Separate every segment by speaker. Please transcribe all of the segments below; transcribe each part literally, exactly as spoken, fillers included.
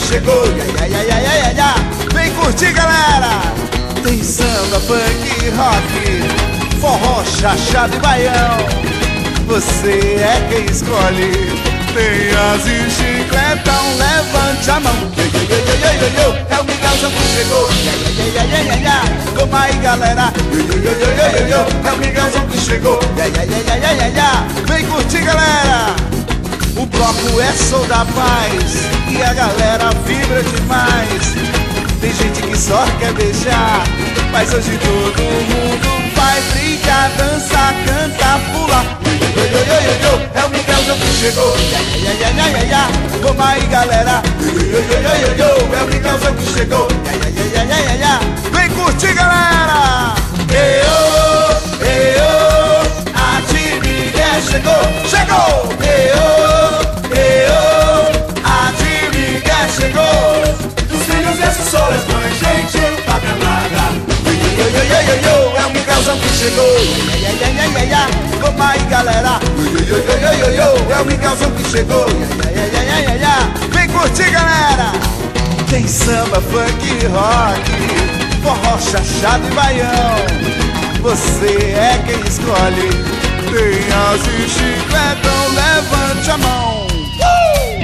Speaker 1: chegou, ia, ia, ia, ia, ia, ia. Vem curtir, galera. Tem samba, funk, rock, forró, chachado e baião. Você é quem escolhe. Tem asa e chicletão, levante a mão. Yo, yo, yo, yo, yo, yo, é o Miguelzão que chegou. Ya, ya, ya, ya, ya, ya. Vamos aí, galera. Yo, yo, yo, yo, yo, yo, é o Miguelzão que chegou. Ya, ya, ya, ya, ya, ya, ya. Vem curtir, galera. O bloco é som da paz e a galera vibra demais. Tem gente que só quer beijar, mas hoje todo mundo vai brincar, dançar, cantar, pular. Yo, yo, yo, yo, yo, é o Miguelzão que chegou. Ya, ya, ya, ya, ya, ya. Vamos aí, galera. Yo, yo, yo, yo, yo, yo, é o Miguelzão que chegou. Ya, ya, ya, ya, ya, ya. Vem curtir, galera. Eô, eô, a Tim Miguel chegou, chegou. Eô, eô, a Tim Miguel chegou. Dos filhos desses solas, mãe, gente, paga nada. Yo, yo, yo, yo, yo, é o Miguelzão que chegou. Ya, ya, ya, ya, ya. Vamos aí, galera. Yo, yo, yo, yo, yo, yo, é o Miguelzão que chegou. Ya, ya, ya, ya, ya, ya. Vem curtir, galera. Tem samba, funk, rock, forró, chachado e baião. Você é quem escolhe. Tem asa e chicletão, levante a mão. Uh!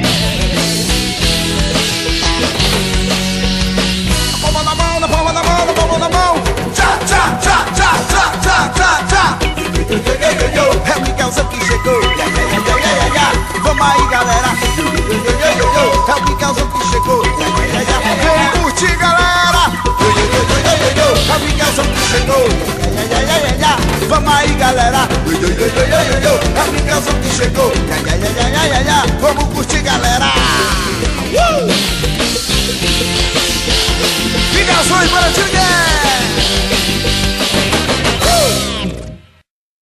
Speaker 1: Na palma da mão, na palma da mão, na palma da mão. Tchá, tchá, tchá, tchá, tchá, tchá, tchá, tchá. É o Miguelzão que chegou. Ya, ya, ya, ya, ya, ya. Vamos aí, galera. Yo, yo, yo, yo, yo, yo. É o Miguelzão que chegou. Ya, ya, ya, ya. Vem curtir, galera. Yo, yo, yo, yo, yo, yo, yo. É o Miguelzão que chegou. Ya, ya, ya, ya, ya. Vamos aí, galera. Yo, yo, yo, yo, yo, yo. É o Miguelzão que chegou. Ya, ya, ya, ya, ya, ya. Vamos curtir, galera.